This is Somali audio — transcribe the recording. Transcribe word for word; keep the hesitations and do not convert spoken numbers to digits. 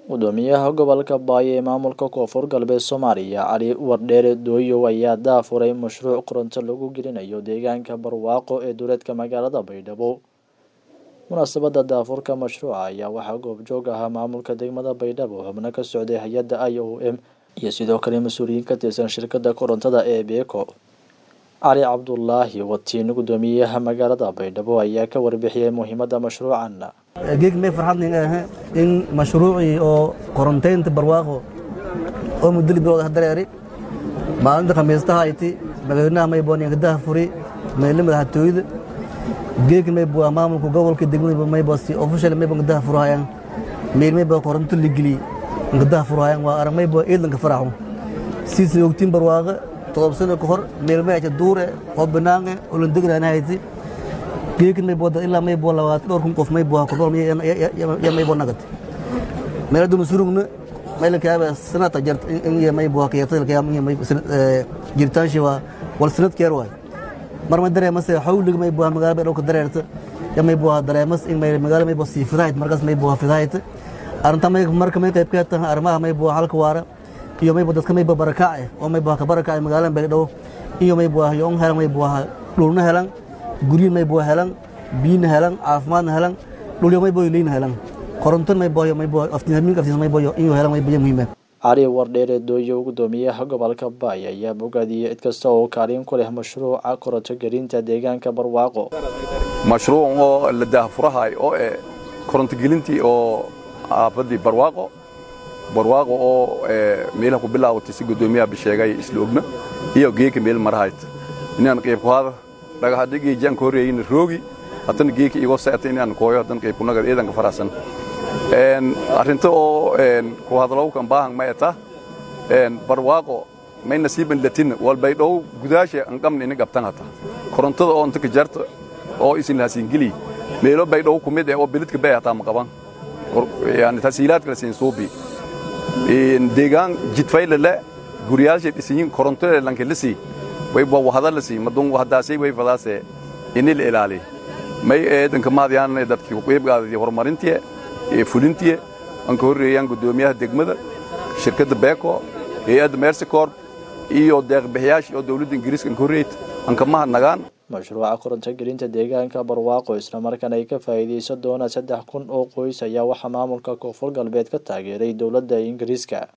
Gudoomiyaha gobolka Baayo ee maamulka Koonfur Galbeed Soomaaliya Cali Wardheere Dooyo ayaa daafuray mashruuc koronto lagu gelinayo deegaanka Barwaaqo ee duleedka magaalada Baydhabo. Munaasabadda daafurka mashruuca ayaa waxaa goobjoog ahaa maamulka degmada Baydhabo, xubno ka socday hay'adda I O M iyo sidoo kale mas'uuliyiin ka tirsan shirkadda korontada ee Beko. Cali Cabdullaahi Watiin, gudoomiyaha magaalada Baydhabo, ayaa ka warbixiyay muhiimadda mashruucan. geeg may farxad ninga in mashruuci oo koronteynta Barwaaqo oo muddo bilood ah dareeri maalinta khamiistaha ayti magaalada may booniyay daafuri meelo madaxtooyada geeg may buu maamulka gobolka degmada may boosii official may buu daafurayaan meel may buu koronto ligili daafurayaan waa arag may buu eelanka faraxo siisi ogtiin Barwaaqo todob sano ka hor meel may ay duure oo banaange oo la deganaahay geek may booda ilaa may boo labaad dhowr kun qof may boo ku doon ya may boo nagad meel dum surugna meel kaaba sanata jart in ya may boo ka yatal ka may may jirtaan shiwa wal sanad keer way mar ma dareemas xawlig may boo magaalada dhowr ka dareerta ya may boo dareemas in may magaalada may boo siifidayd markaas may boo fidayd arrinta may marka may qayb ka tahay arrimaha may boo halka waara iyo may boo dadka may boo barakacay oo may boo ka barakacay magaalada Baydhabo iyo may boo yoon helan may boo dhulna helan guriin may boo helan biin helan caafimaad helan dhul may boo leeyin helan koronto may boo may boo aftiinmin ka may boo iyo helan may boo muhiim ah. Cali Wardheere Dooyo, gudoomiyaha gobolka Baayo, ayaa bogaadiyay cid kasta oo kaalin ku leh mashruuca koronto gelinta deegaanka Barwaaqo. mashruuc oo la daafurahay oo ee koronto gelintii oo aafadii Barwaaqo Barwaaqo oo ee meelaha ku bilaawtay si gudoomiyaha bisheegay isla ogna iyo geeka meel marahayd inaan qayb ku hada laga dhigay jaan koreeyeen roogi hadan geek igo saatay inaan kooyo hadan qayb ku nagad eedanka farasan een arinta oo een ku hadaloo kan baahan ma eta een Barwaaqo may nasiiban latin wal Baydhabo gudaasha an qamni in qabtan hata korontada oo inta ka jarto oo isin laasin gili meelo Baydhabo ku mid ah oo bilidka bay hata ma qaban yani tasiilaad kala siin suubi in deegaan jidfayl la guriyaalsha isin korontada lanka lisi way boo wada la sii madun wadaasay way fadaasay in la ilaaliyo may eedan ka maadiyaan dadkii ku qeyb qaaday horumarintii ee fulintii an ka horeeyaan gudoomiyaha degmada shirkadda Beko hay'adda Mercy Corp iyo deeq bixiyaasha oo dawladda Ingiriiska ka horeeyay an ka mahadnagaan. Mashruuca koronto gelinta deegaanka Barwaaqo isla markaana ay ka faa'iideysan doonaan saddex kun oo qoys ayaa waxa maamulka Koonfur Galbeed ka taageeray dawladda Ingiriiska.